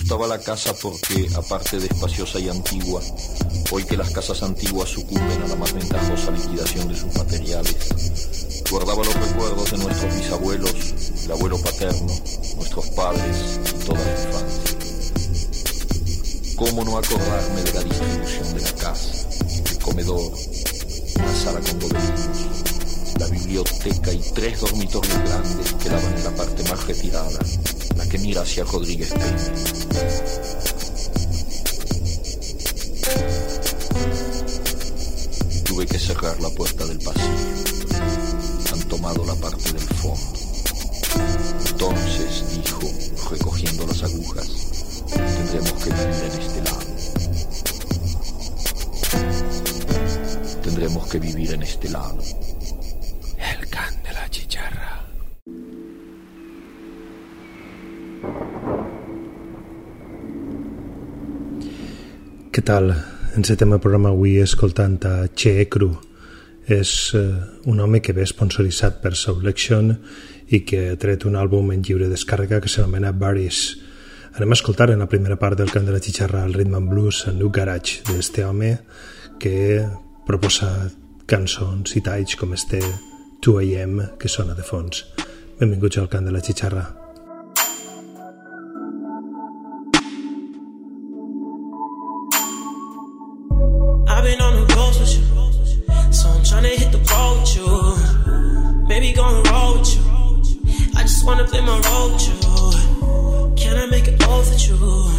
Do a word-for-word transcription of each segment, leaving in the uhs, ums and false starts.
gustaba la casa porque, aparte de espaciosa y antigua, hoy que las casas antiguas sucumben a la más ventajosa liquidación de sus materiales, guardaba los recuerdos de nuestros bisabuelos, el abuelo paterno, nuestros padres y toda la infancia. ¿Cómo no acordarme de la distribución de la casa, el comedor, la sala con dobelinos, la biblioteca y tres dormitorios grandes que daban en la parte más retirada, la que mira hacia Rodríguez Peña? Tuve que cerrar la puerta del pasillo. Han tomado la parte del fondo. Entonces, dijo, recogiendo las agujas, tendremos que vivir en este lado. Tendremos que vivir en este lado. El can de la chicharra. Què tal? Encetem el programa avui escoltant a Che Cru. És uh, un home que ve sponsoritzat per Soulection i que ha tret un àlbum en lliure descàrrega que s'anomena Baris. Anem a escoltar en la primera part del Can de la Chicharra el Rhythm and Blues a New Garage d'este home que proposa cançons i talls com este two a m que sona de fons. Benvinguts al Can de la Chicharra. I've been on the road with you, so I'm tryna hit the road with you. Baby, gonna roll with you. I just wanna play my role with you. Can I make it oath with you?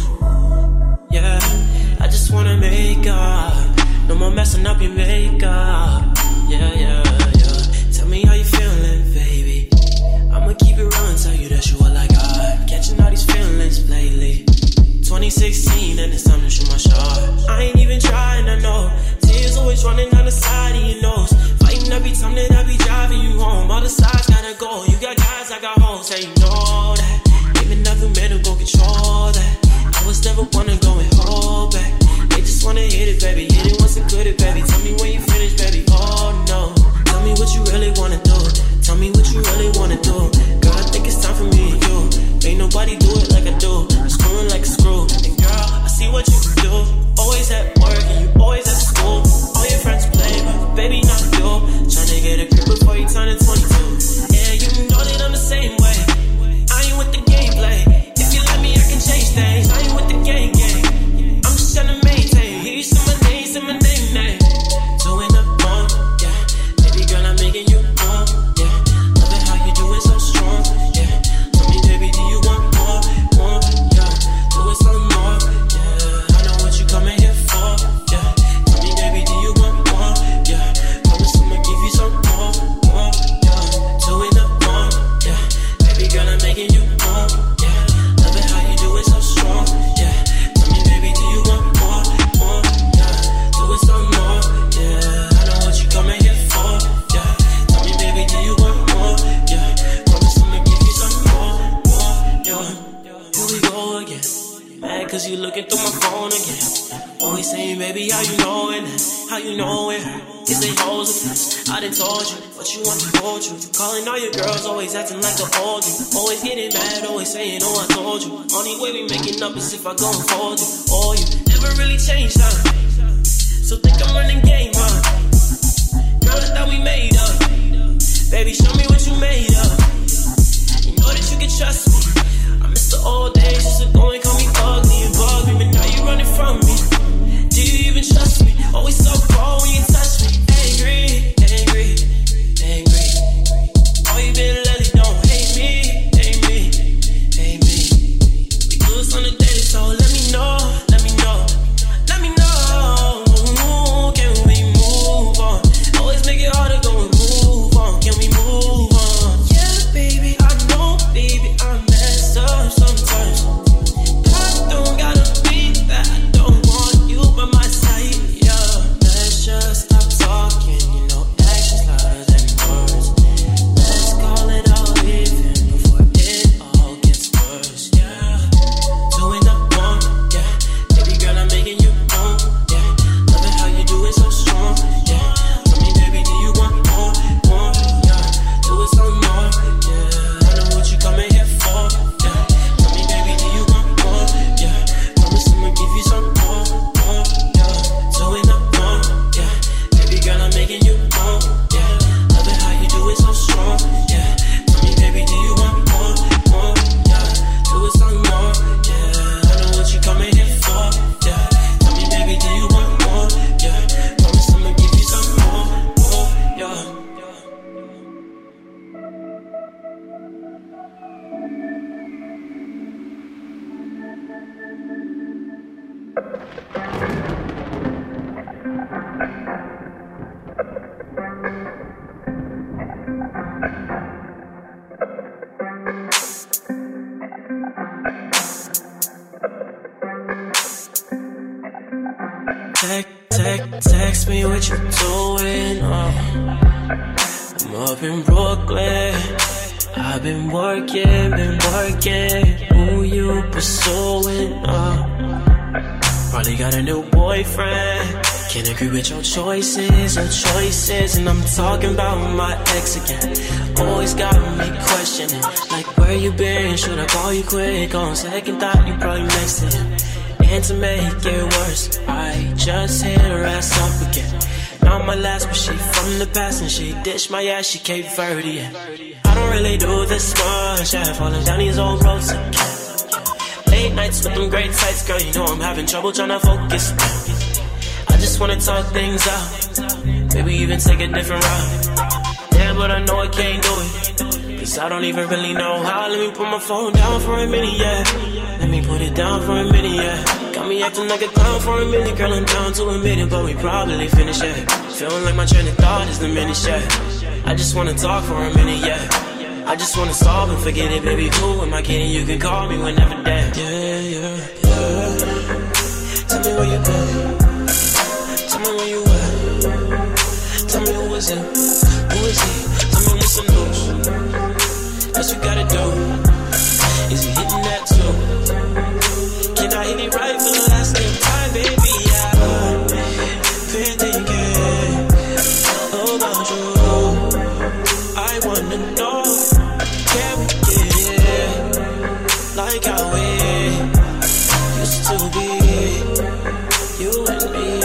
Yeah, I just wanna make up. No more messing up your makeup. Yeah, yeah, yeah. Tell me how you feeling, baby. I'ma keep it real and tell you that you all I got. Catching all these feelings lately. twenty sixteen and it's time to shoot my shot. I ain't even trying, I know. Tears always running down the side of your nose. Fighting every time that I be driving you home. All the sides gotta go. You got guys, I got hoes, yeah, you know that. Ain't been nothing man who gon' control that. I was never one to go and hold back. They just wanna hit it, baby. Hit it once and quit it, baby. Tell me when you finish, baby. Oh no. Tell me what you really wanna do. Tell me what you really wanna do. Girl, I think it's time for me and you. Ain't nobody do it like I do. I'm screwing like a screw. And girl, I see what you do. Always at work and you always at school. All your friends play, but baby, not you. Tryna get a grip before you turn to twenty-two. Yeah, you know that I'm the same way. I ain't with the gameplay. If you let me, I can change things. I ain't with the gang gang. I'm just tryna maintain. Hear you say my name, say my name, name. Doing up wrong, yeah. Baby girl, I'm making you wrong, yeah. Loving how you do it so strong, yeah. Tell me, baby, do you want more, more, yeah. Do it some more, yeah. I know what you coming here for, yeah. Tell me, baby, do you want more, yeah. Promise I'ma give you some more, more, yeah. Doing up wrong, yeah. Baby girl, I'm making you wrong, yeah. Loving how you do it so strong, yeah. Tell me, baby, do you want more, more, yeah. Do it some more, yeah. I know what you coming here for, yeah. Tell me, baby, do you want more, yeah. Promise I'ma give you some more, more, yeah. Here we go again. Mad cause you looking through my phone again. Always saying, baby, how you know it? How you know it? Is they hoes with us? I done told you, but you want the whole truth. Calling all your girls, always acting like I old you. Always getting mad, always saying, oh, I told you. Only way we making up is if I go and fold you. Oh, you never really changed, huh? So think I'm running game, huh? Girl, I thought we made up. Baby, show me what you made up. You know that you can trust me. I miss the old days, used to go and call me ugly and bug me, but now you running from me. Do you even trust me? Always so cold when you touch me. Angry, angry, angry. All you been lately don't hate me, hate me, hate me. We do this on the daily, so let me know, let me know, let me know. Can we move on? Always make it hard to go and move on. Can we move on? Yeah. text me what you doing. Uh, I'm up in Brooklyn. I've been working, been working. Who you pursuing? Uh, probably got a new boyfriend. Can't agree with your choices, your choices. And I'm talking about my ex again. Always got me questioning, like where you been? Should I call you quick? On second thought, you probably next to him. And to make it worse, I just hit her ass up again. Not my last, but she from the past, and she ditched my ass, she Cape Verde. I don't really do this much, yeah, falling down these old roads again. Late nights with them great sights, girl, you know I'm having trouble trying to focus. I just wanna talk things out, maybe even take a different route. Yeah, but I know I can't do it, cause I don't even really know how. Let me put my phone down for a minute, yeah. Let me put it down for a minute, yeah. Got me acting like a clown for a minute, girl, I'm down to a minute, but we probably finish, yeah. Feeling like my train of thought is diminished, yeah. I just wanna talk for a minute, yeah. I just wanna solve and forget it, baby, who am I kidding? You can call me whenever, damn. Yeah, yeah, yeah. Tell me where you been. Tell me where you at. Tell me who is it? Who is he? Tell me what's the news. What you gotta do? Is he hitting that too? Can I hit it right for the last damn time, baby? I've been thinking about you. I wanna know, can we get it like how we used to be, you and me?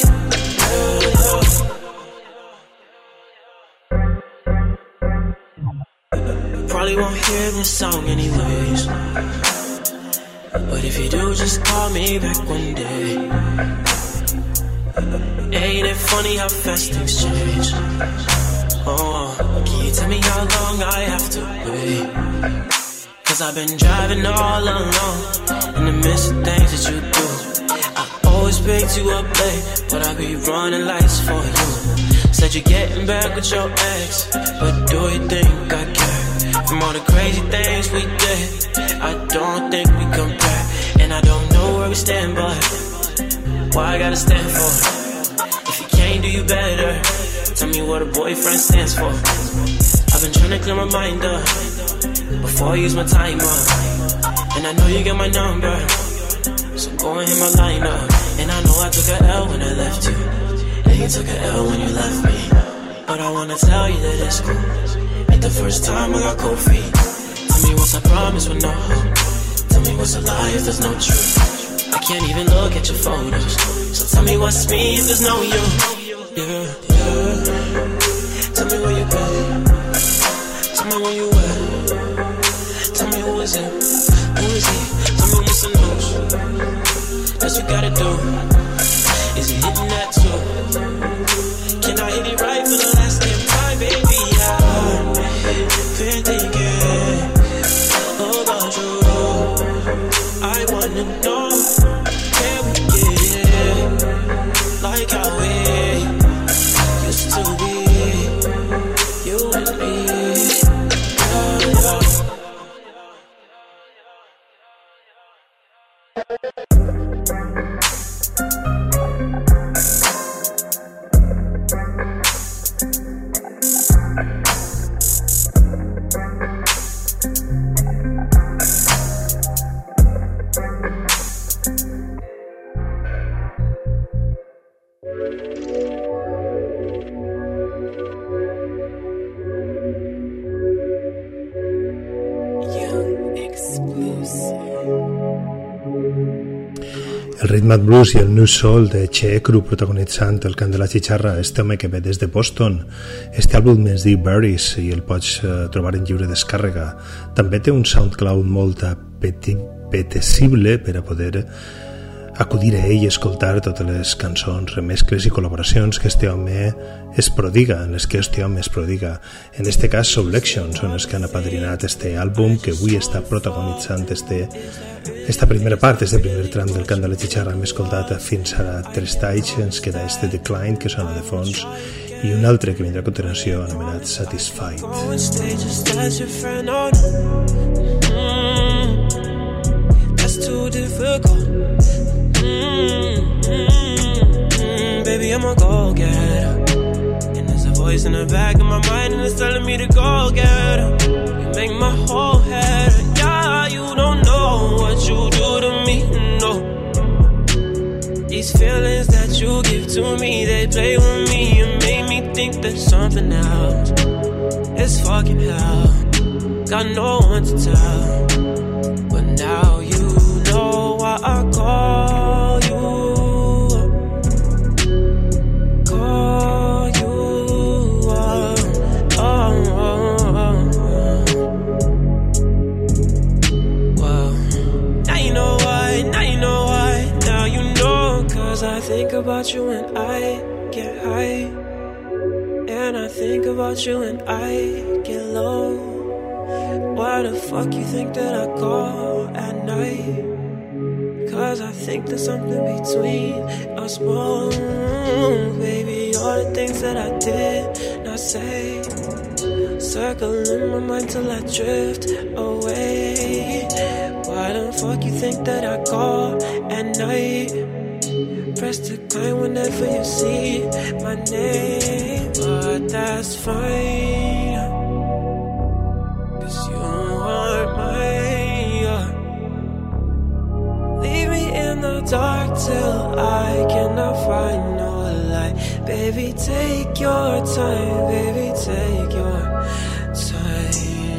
Probably won't hear this song anyways, but if you do, just call me back one day. Ain't it funny how fast things change? Oh, can you tell me how long I have to wait? Cause I've been driving all alone in the midst of things that you do. I always picked you up late, but I be running lights for you. Said you're getting back with your ex, but do you think I care? From all the crazy things we did, I don't think we compare. And I don't know where we stand, but why I gotta stand for? If you can't do you better, tell me what a boyfriend stands for. I've been trying to clear my mind up before I use my time up. And I know you get my number, so go and hit my line up. And I know I took a L when I left you, and you took a L when you left me. But I wanna tell you that it's cool. Ain't the first time I got cold feet. Tell me what's a promise with no hope. Tell me what's a lie if there's no truth. I can't even look at your photos, so tell me what's me if there's no you. Yeah, yeah. Tell me where you been. Tell me where you at. Tell me who is it? Who is he? Tell me what's the news. What you gotta do? Is he hitting that too? Can I hit it right for the last damn time, baby? I've been thinking about you. I wanna know, can we get it like how we used to be, you and me? Yeah, yeah. El Rhythm Blues i el New Soul de Che Cru protagonitzant el cant de la xixarra, este home que ve des de Boston. Este àlbum es diu Berries i el pots uh, trobar en lliure descàrrega. També té un SoundCloud molt apetecible per a poder acudir a ell i escoltar totes les cançons, remescles i col·laboracions que este home es prodiga, en les que este home es prodiga. En este cas, Sublection són els que han apadrinat este àlbum que avui està protagonitzant este, esta primera part, este primer tram del cant de la xixarra. Hem escoltat fins ara tres talls, ens queda este Decline que sona de fons i un altre que vindrà a continuació anomenat Satisfied. Too difficult. Mm-hmm. baby, I'm a go-getter. And there's a voice in the back of my mind and it's telling me to go get her. You make my whole head, yeah, you don't know what you do to me, no. These feelings that you give to me, they play with me and make me think there's something else. It's fucking hell, got no one to tell. But now you know why I call you. Call you up. Oh, oh, oh. Wow. Now you know why, now you know why, now you know. Cause I think about you and I get high. And I think about you and I get low. Why the fuck you think that I call at night? Cause I think there's something between us both. Baby, all the things that I did not say, circling my mind till I drift away. Why the fuck you think that I call at night? Press decline whenever you see my name. But that's fine, cause you aren't mine. Leave me in the dark till I cannot find no light. Baby, take your time, baby, take your time.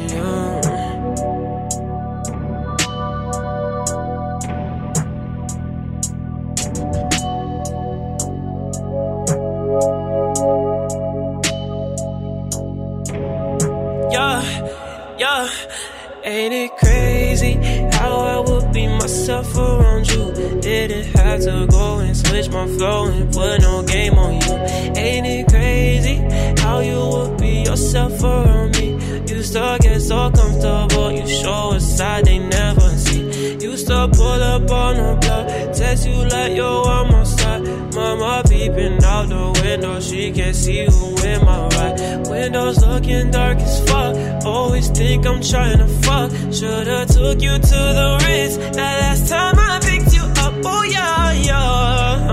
Yeah, ain't it crazy how I would be myself around you? Didn't have to go and switch my flow and put no game on you. Ain't it crazy how you would be yourself around me? Used to get so comfortable, you show a side they never see. Used to pull up on the block, text you like yo, I'm on side. Mama peeping out the window, she can't see who in my right. Windows looking dark as fuck, always think I'm trying to fuck. Should've took you to the Ritz, that last time I picked you up, oh yeah, yeah.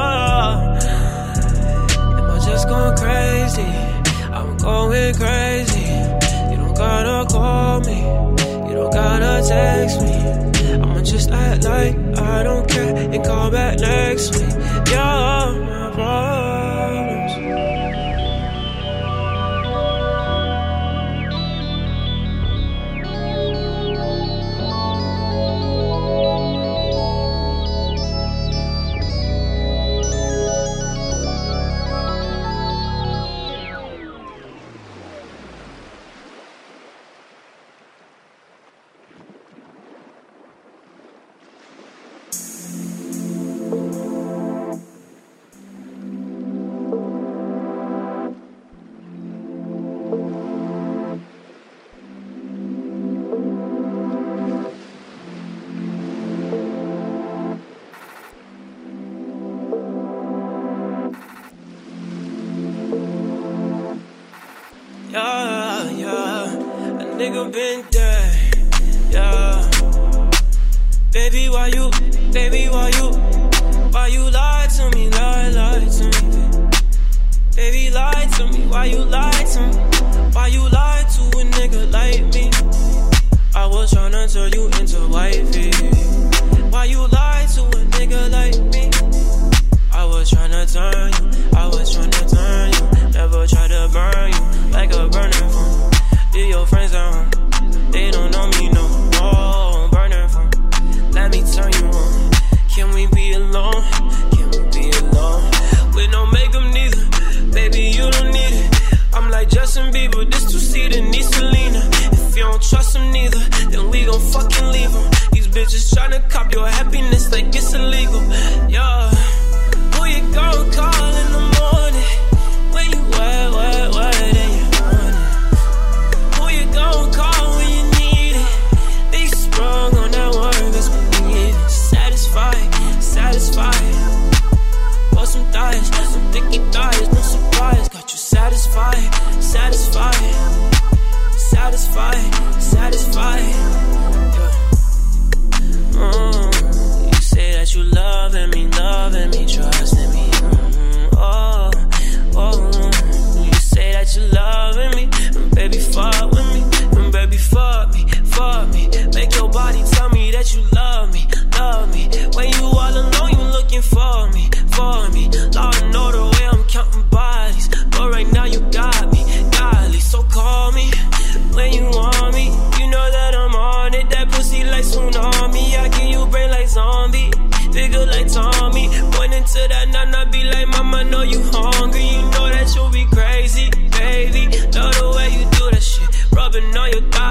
Am I just going crazy? I'm going crazy. You don't gotta call me, you don't gotta text me. I'ma just act like I don't care and call back next week. Yeah, my problems. Yeah, yeah, a nigga been dead, yeah. Baby, why you, baby, why you, why you lie to me, lie, lie to me, baby, lie to me, why you lie to me, why you lie to a nigga like me? I was tryna turn you into wifey, why you lie to a nigga like me? I was tryna turn you, I was tryna turn you, never try to burn you like a burning phone. Did your friends at home? They don't know me no more. Burning phone, let me turn you on. Can we be alone? Can we be alone? We don't make them neither, baby, you don't need it. I'm like Justin Bieber, this two-seater needs Selena. If you don't trust him neither, then we gon' fucking leave him. These bitches tryna cop your happiness like it's illegal, yeah. Who you gon' call in the morning? When you wet, wet, wet and you want it? Who you gon' call when you need it? They sprung on that word, that's what we need. Satisfied, satisfied. Bought some thighs, some thicky thighs, no surprise. Got you satisfied, satisfied, satisfied, satisfied. Yeah. Mm, you say that you loving me, loving me, trusting me. Mm,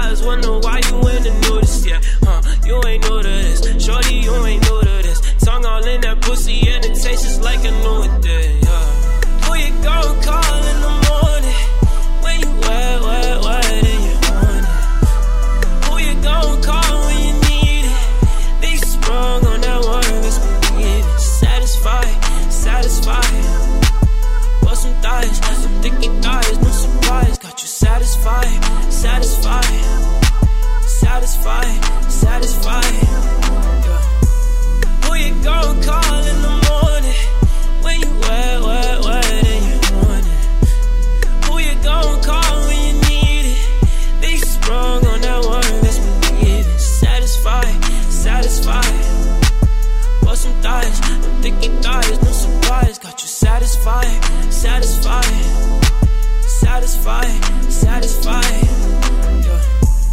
eyes wonder why you in the nudist, yeah. Huh, you ain't new to this. Shorty, you ain't new to this. Tongue all in that pussy and it tastes just like a new day, yeah. Who you gon' call in the morning when you wet, wet, wet and you want it? Who you gon' call when you need it? Be sprung on that word, let's believe it. Satisfied, satisfied. Bought some thighs, some thicky thighs, no surprise. Got you satisfied, satisfied, satisfied, satisfied. Yeah. Who you gon' call in the morning when you wet, wet, wet and you want it? Who you gon' call when you need it? Be sprung on that word, let's believe it. Satisfied, satisfied. Bought some thighs, some thicky thighs, no surprise. Got you satisfied, satisfied, satisfied, satisfied. Yeah.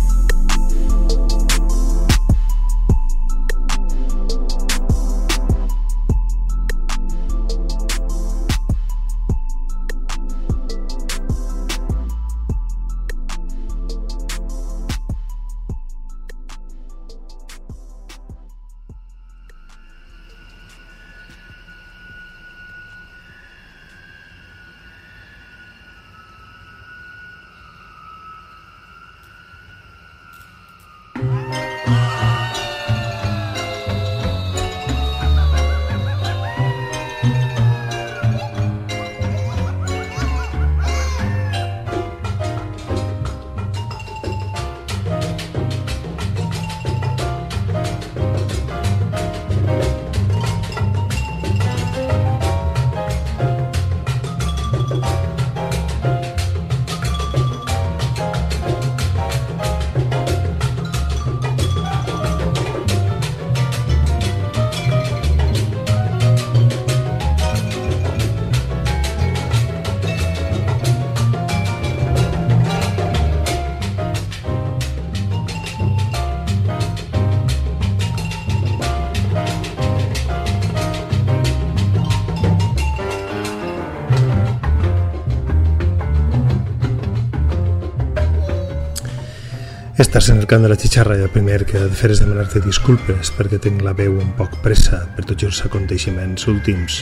Estàs en el cant de la xixarra i el primer que he de fer és demanar-te disculpes perquè tinc la veu un poc pressa per tots els aconteixements últims,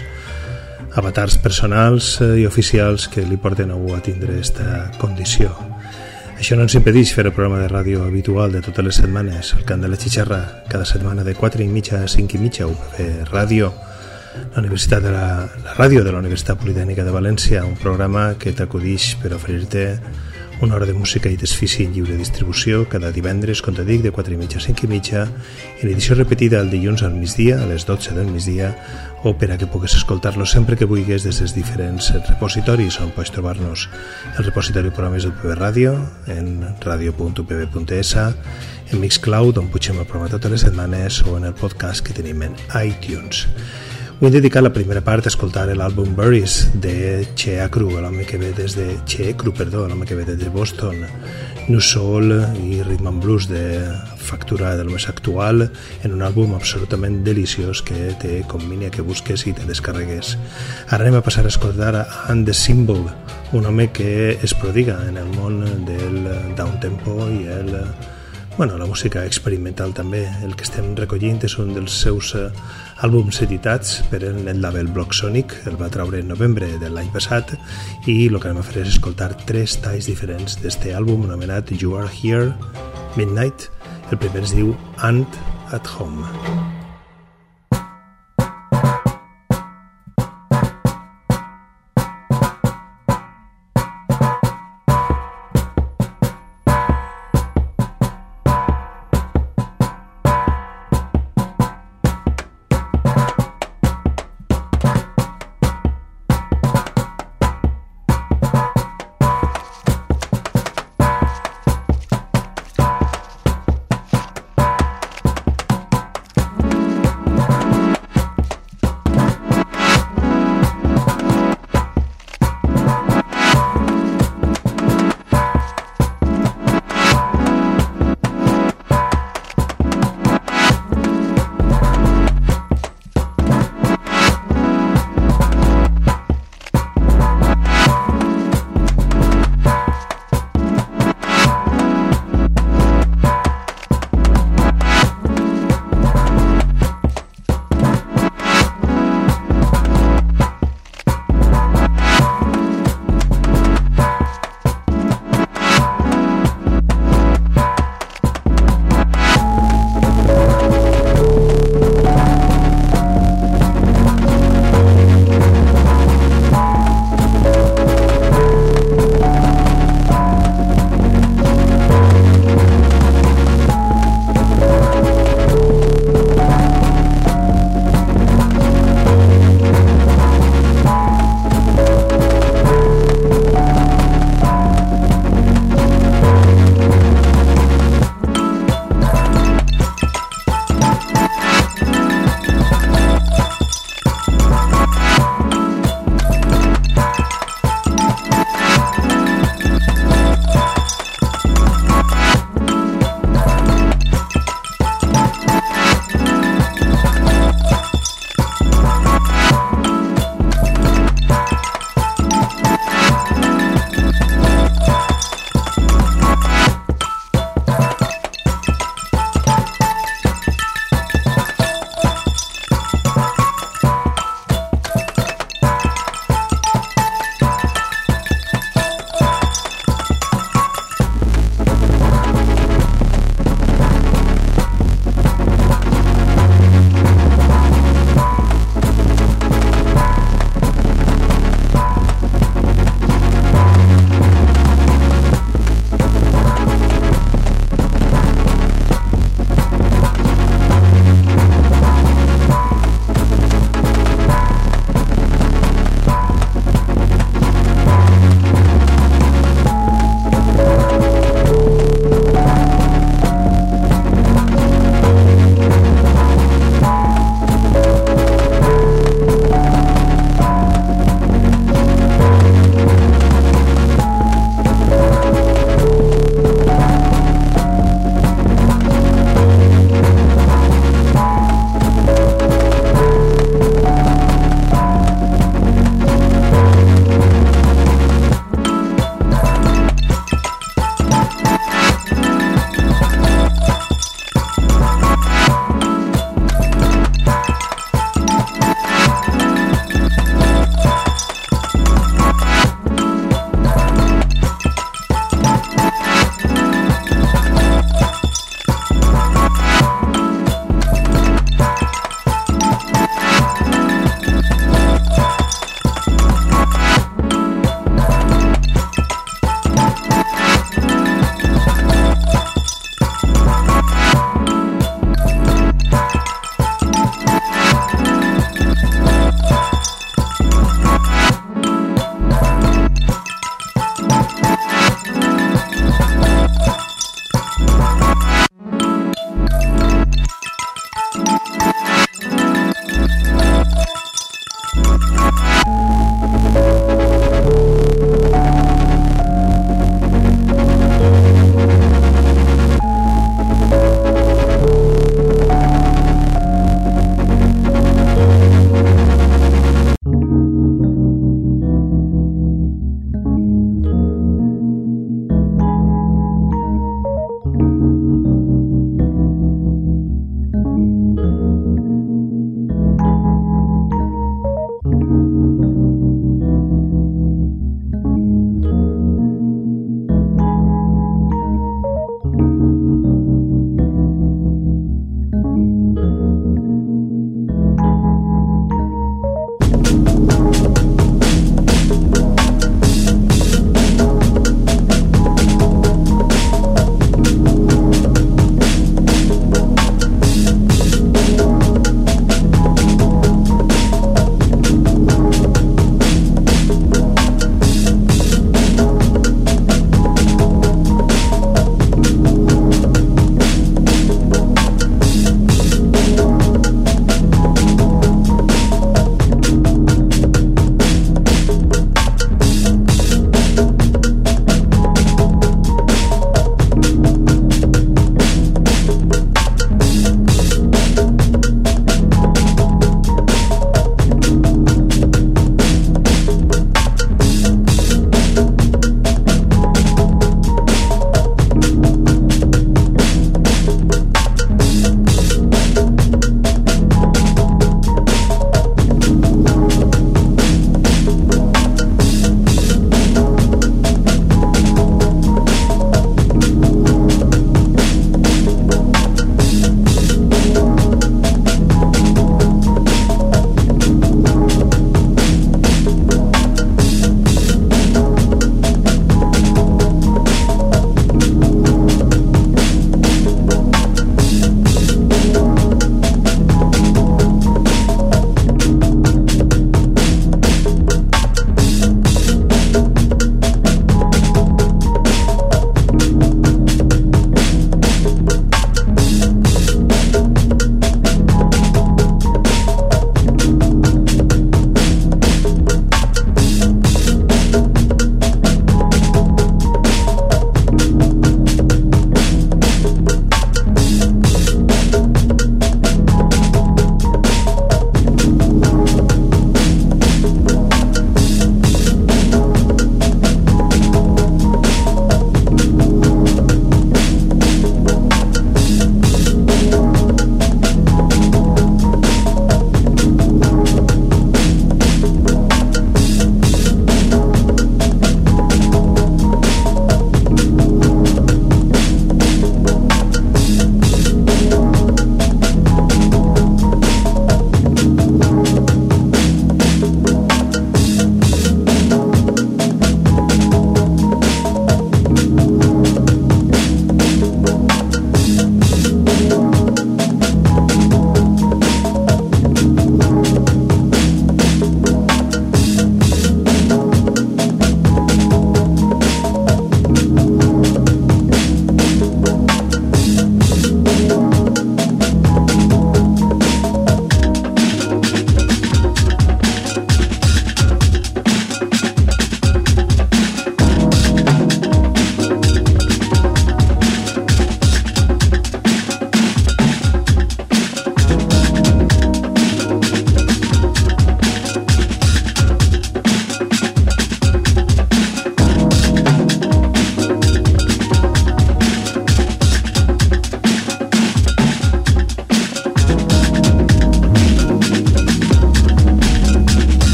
avatars personals i oficials que li porten a algú a tindre aquesta condició. Això no ens impedeix fer el programa de ràdio habitual de totes les setmanes, el cant de la xixarra, cada setmana de quatre i mitja a cinc i mitja, U P B Ràdio, la, Universitat de la, la ràdio de la Universitat Politècnica de València, un programa que t'acudix per oferir-te una hora de música i desfici en lliure distribució cada divendres, com te dic, de quatre i mitja a cinc i mitja, en edició repetida el dilluns al migdia, a les dotze del migdia, o per a que pugues escoltar-lo sempre que vulguis des dels diferents repositoris on pots trobar-nos. El repositori de programes del U P B Ràdio, en radio punt u p b punt e s, en Mixcloud, on pugem el programa totes les setmanes, o en el podcast que tenim en iTunes. Vull dedicar la primera part a escoltar l'àlbum Berries de Che Acru, l'home que ve des de Che Acru, perdó, l'home que ve des de Boston, New Soul i Rhythm and Blues de factura del més actual, en un àlbum absolutament deliciós que té combina que busques i te descarregues. Ara anem a passar a escoltar a And the Symbol, un home que es prodiga en el món del downtempo i el bueno, la música experimental també. El que estem recollint és un dels seus uh, àlbums editats per el net label Block Sonic, el va traure en novembre de l'any passat, i el que anem a fer és escoltar tres talls diferents d'este àlbum anomenat You Are Here, Midnight. El primer es diu Ant at Home.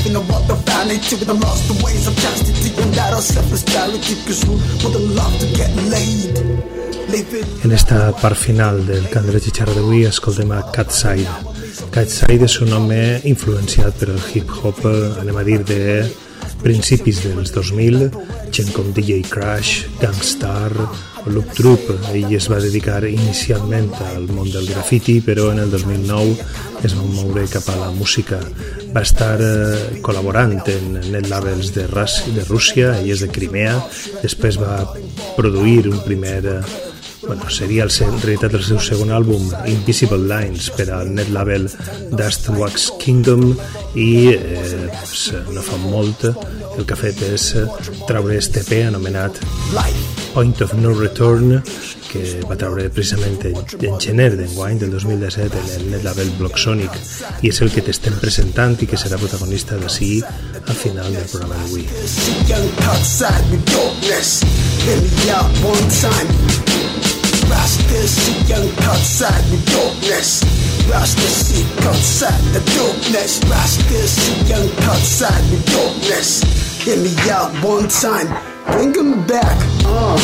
living a world of vanity with the lost the ways of chastity and that of selfless charity, because who wouldn't love to get laid? En esta part final del Cant de la Xitxarra d'avui escoltem a Catside. Catside és un home influenciat per el hip-hop, anem a dir, de principis dels dos mil, gent com D J Crash, Gang Starr o Loop Troop. Ell es va dedicar inicialment al món del graffiti, però en el dos mil nou es va moure cap a la música. Va estar eh, col·laborant en net labels de, Rus de Rússia, ell és de Crimea, després va produir un primer... Eh, bueno, seria el, en realitat el seu segon àlbum, Invisible Lines, per al net label Dust Wax Kingdom, i eh, pues, no fa molt el que ha fet és traure este E P anomenat Point of No Return, que va traure precisament en, en gener d'enguany del dos mil disset en el net label Block Sonic, i és el que t'estem presentant i que serà protagonista d'ací al final del programa d'avui. Rasta see young outside the dopeness. Rasta see outside the dopeness. Rasta see young outside the dopeness. Hear me out one time, bring him back. Uh.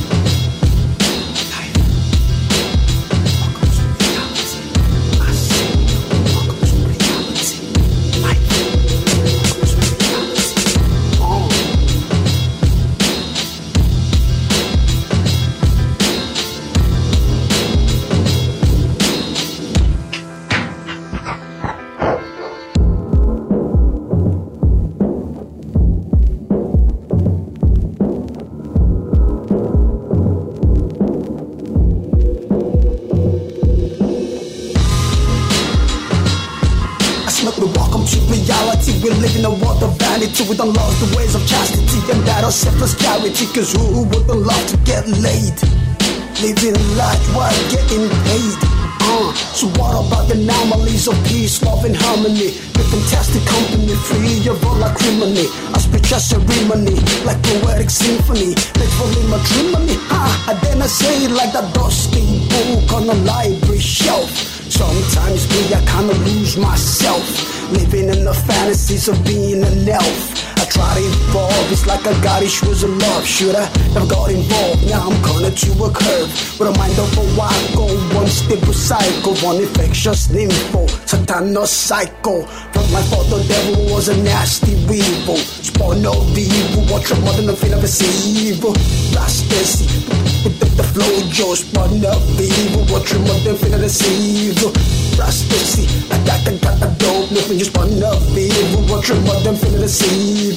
We done lost the ways of chastity and that of selfless charity, cause who wouldn't love to get laid? Living life while getting paid. Uh, so what about the anomalies of peace, love and harmony? The fantastic company, free of all acrimony. I speak a ceremony, like poetic symphony. Faithfully matrimony, ah, and then I say it like that dusty book on a library shelf. Sometimes me, I kinda lose myself, living in the fantasies of being an elf. I try to evolve, it's like I got issues of love. Should I have got involved? Now I'm kinda to a curve, with a mind of a wacko, one stable cycle, one infectious nympho, Satanos psycho. From my father, the devil was a nasty weevil, spawn of the evil, watch your mother, no feel of evil. Rastas, with the, the flow, Joe, spawn of the evil, watch your mother, feel of evil. Rastas, I got the got the dope, nothing just spawn of evil, watch your mother, feel of evil.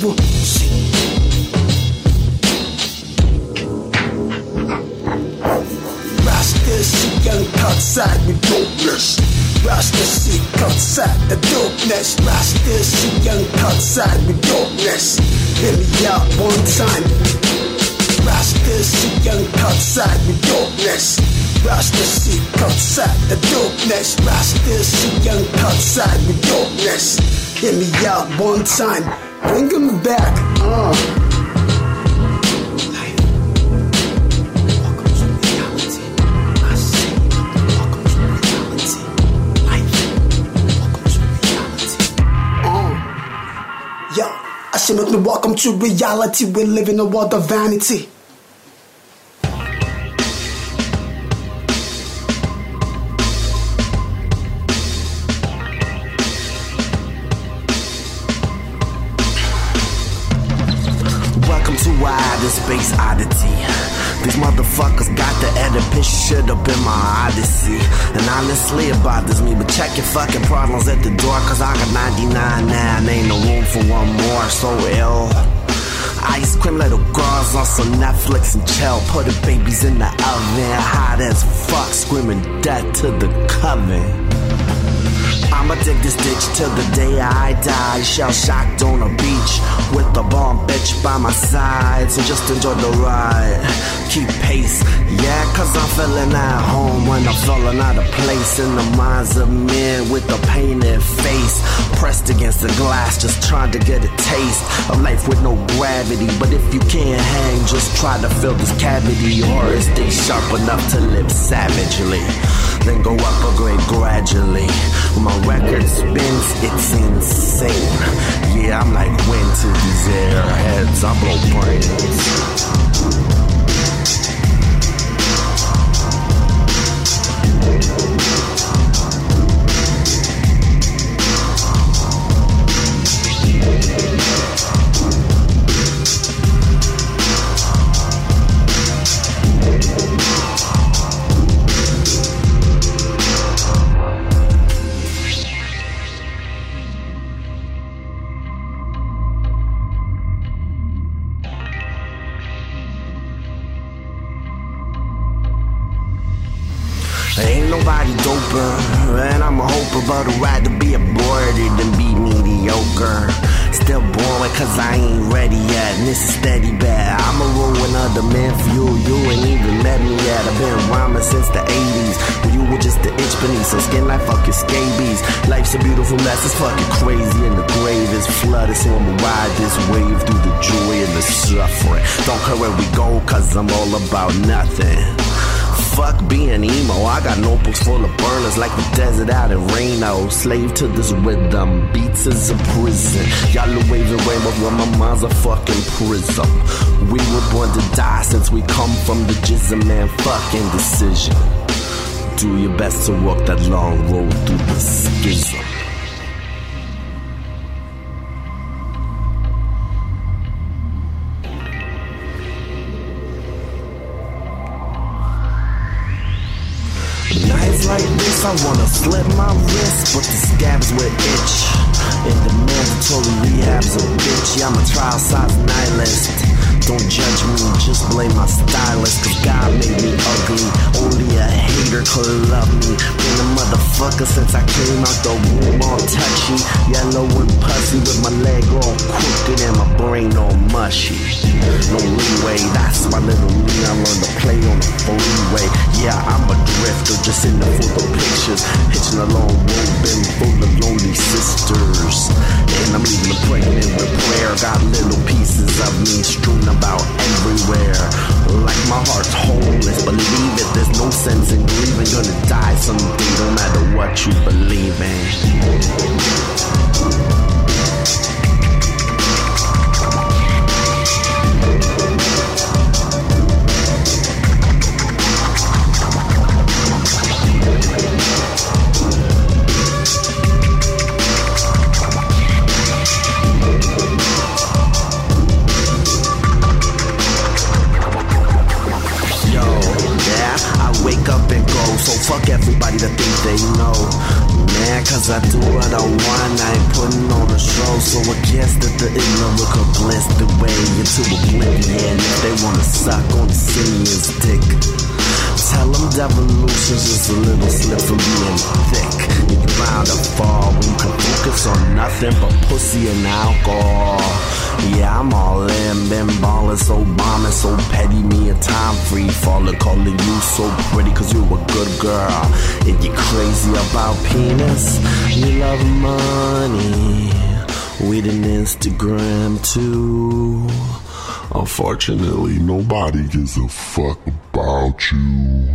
Rasta see young outside with dopeness. Rasta see outside the dopeness. Rasta see young outside with dopeness. Hear me out one time. Rasta see young outside with dopeness. Rasta see outside the dopeness. Rasta see young outside with dopeness. Hear me out one time. Bring him back, uh. Yo, I say, look, welcome to reality. We live in a world of vanity. Space oddity. These motherfuckers got the Oedipus shit up in my odyssey. And honestly it bothers me, but check your fucking problems at the door, cause I got ninety-nine now and ain't no room for one more. So ill. Ice cream little girls on some Netflix and chill, putting babies in the oven, hot as fuck, screaming death to the coven. I'ma dig this ditch till the day I die, shell shocked on a beach with a bomb bitch by my side. So just enjoy the ride, keep pace, yeah, cause I'm feeling at home when I'm falling out of place. In the minds of men with a painted face, pressed against the glass, just trying to get a taste of life with no gravity. But if you can't hang, just try to fill this cavity, or stay sharp enough to live savagely, then go up a grade gradually. When my record spins, it's insane. Yeah, Yeah, I'm like wind to these airheads. I blow brains. Ain't nobody doper, and I'm a hoper, but I'd rather be aborted than be mediocre. Still boring cause I ain't ready yet, and this is steady bad. I'ma ruin other men for you, you ain't even met me yet. I've been rhyming since the eighties, when you were just the itch beneath, so skin like fuck your scabies. Life's a beautiful mess, it's fucking crazy, and the grave is flooded, so I'ma ride this wave through the joy and the suffering. Don't care where we go, cause I'm all about nothing. Fuck being emo, I got notebooks full of burners like the desert out in Reno. Slave to this rhythm, beats is a prison. Y'all are waving rainbows while my mind's a fucking prism. We were born to die since we come from the jism, man, fucking decision. Do your best to walk that long road through the schism. Nights like this, I wanna slit my wrist, but the scabs will itch. And the mandatory rehab's a bitch. Yeah, I'm a trial size nihilist. Don't judge me, just blame my stylist, cause God made me ugly. Only a hater could love me. Been a motherfucker since I came out the womb, all touchy, yellow and pussy, with my leg all crooked and my brain all mushy. No leeway, that's my little me. I learned to play on the freeway. Yeah, I'm a drifter, just in the for the pictures, hitching a long road, been full of lonely sisters. And I'm even pregnant with prayer. Got little pieces of me strewn about everywhere. Like my heart's homeless, believe it, there's no sense in grieving. Gonna die someday, no matter what you believe in. Fuck everybody that think they know, man, cause I do what I want, I ain't putting on a show. So I guess that the ignorant could bless the way into oblivion. If they wanna suck on the senior's dick, tell them devolution's just a little slip from being thick. You can bound to fall when you can focus on nothing but pussy and alcohol. Yeah, I'm all in, been ballin', so bombing, so petty, me a time free falling, calling you so pretty cause you a good girl. If you're crazy about penis, you love money, weed and Instagram too. Unfortunately, nobody gives a fuck about you.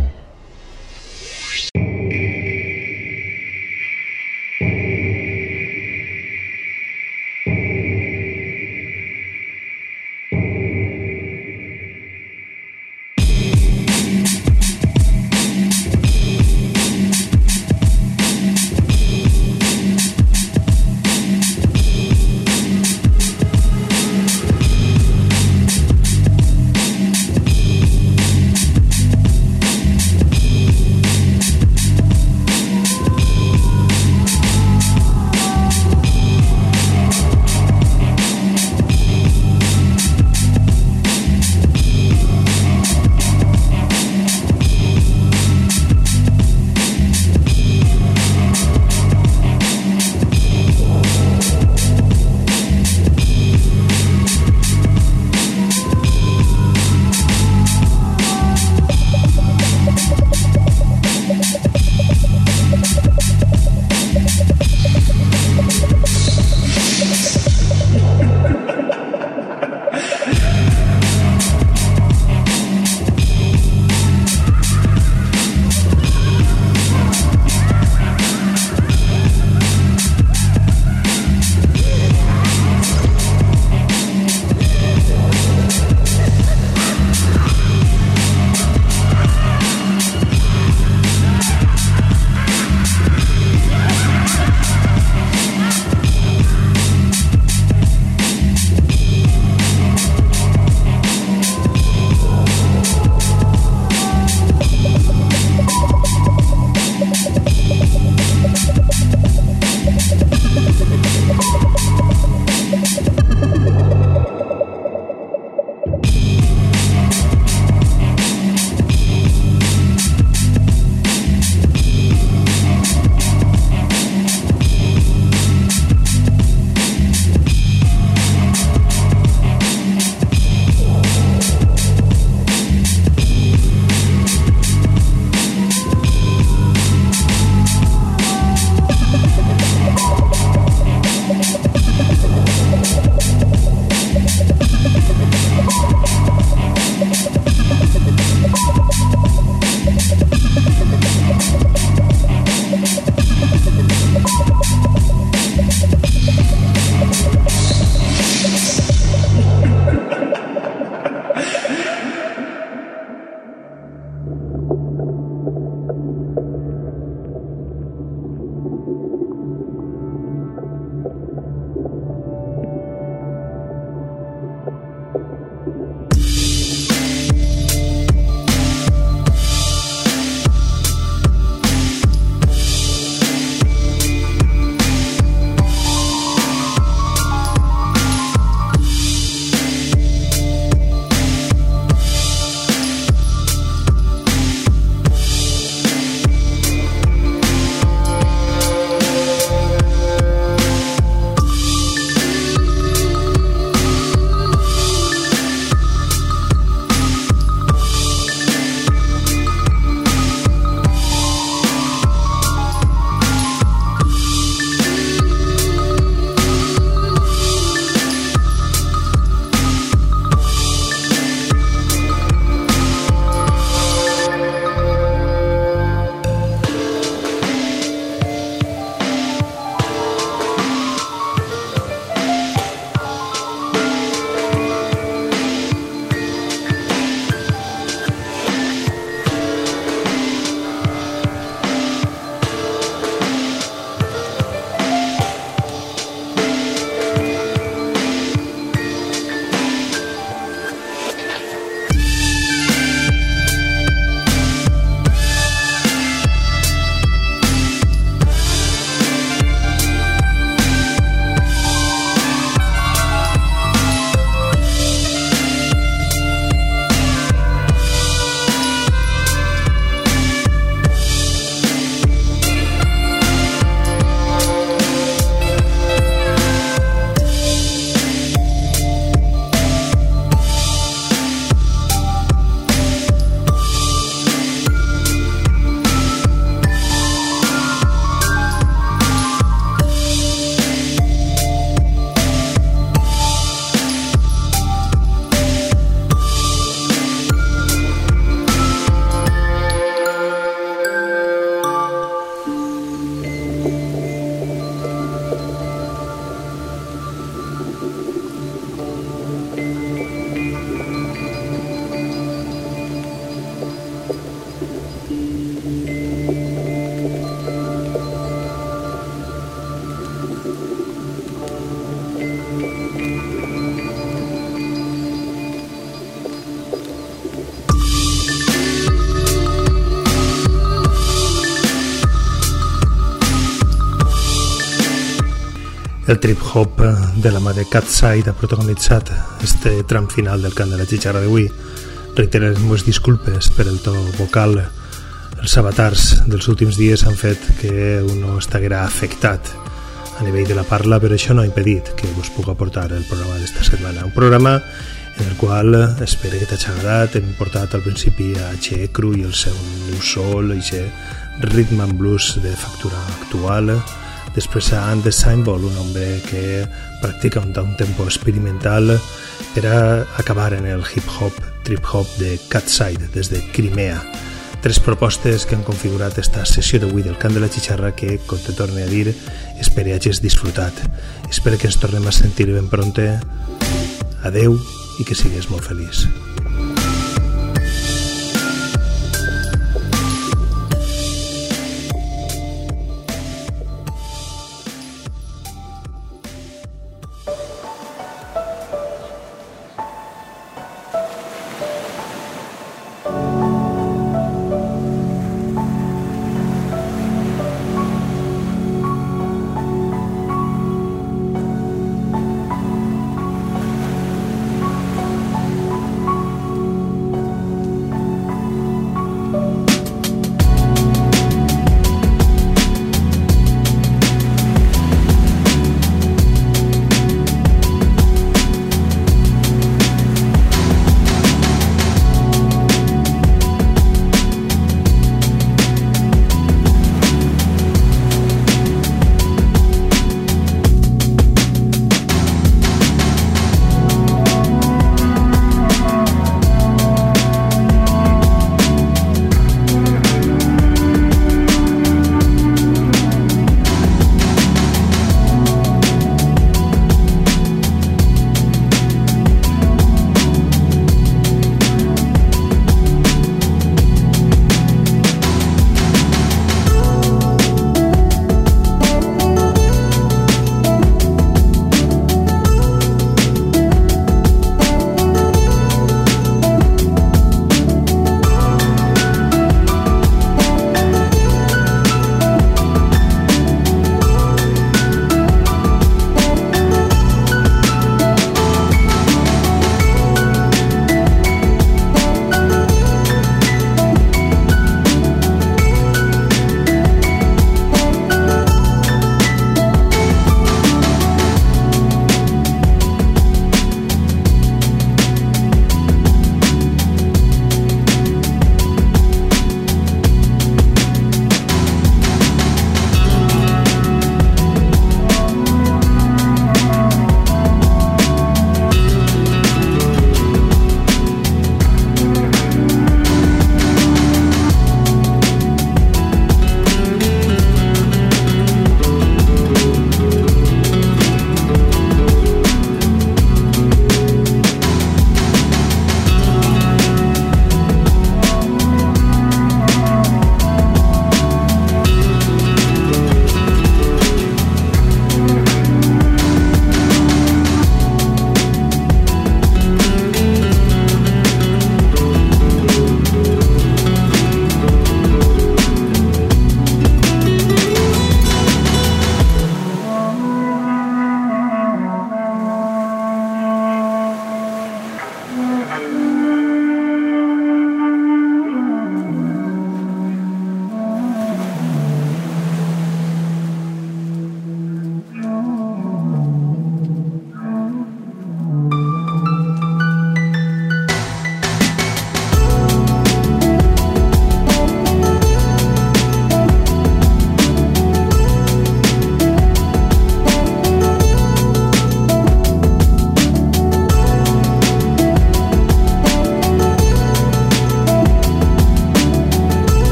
El trip-hop de la mà de Catside ha protagonitzat este tram final del cant de la xitxarra d'avui. Reitero les meves disculpes per el to vocal. Els avatars dels últims dies han fet que uno estiguera afectat a nivell de la parla, però això no ha impedit que vos puc aportar el programa d'esta setmana. Un programa en el qual espero que t'hagi agradat. Hem portat al principi a Che Cru i el seu New Soul, i rhythm and blues de factura actual. Després a Andy Symbol, un home que practica un tempo experimental per a acabar en el hip-hop, trip-hop de Catside, des de Crimea. Tres propostes que han configurat esta sessió d'avui del cant de la xitxarra que, com te torne a dir, espero hagis disfrutat. Espero que ens tornem a sentir ben pronte. Adeu i que sigues molt feliç.